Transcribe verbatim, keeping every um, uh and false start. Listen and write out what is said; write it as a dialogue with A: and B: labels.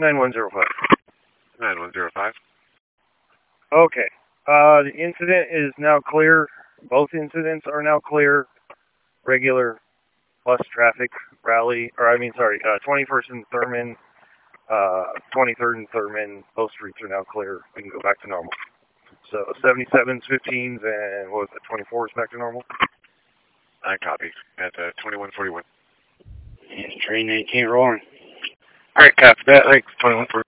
A: nine one zero five.
B: nine one zero five.
A: Okay. Uh, the incident is now clear. Both incidents are now clear. Regular bus traffic rally, or I mean, sorry, uh, twenty-first and Thurman, uh, twenty-third and Thurman, both streets are now clear. We can go back to normal. So seventy-sevens, fifteens, and what was it, twenty-fours back to normal?
B: I copy. At uh, twenty-one forty-one.
C: Yeah, train eighteen rolling.
A: All right, copy that. Thanks, twenty-one forty-one.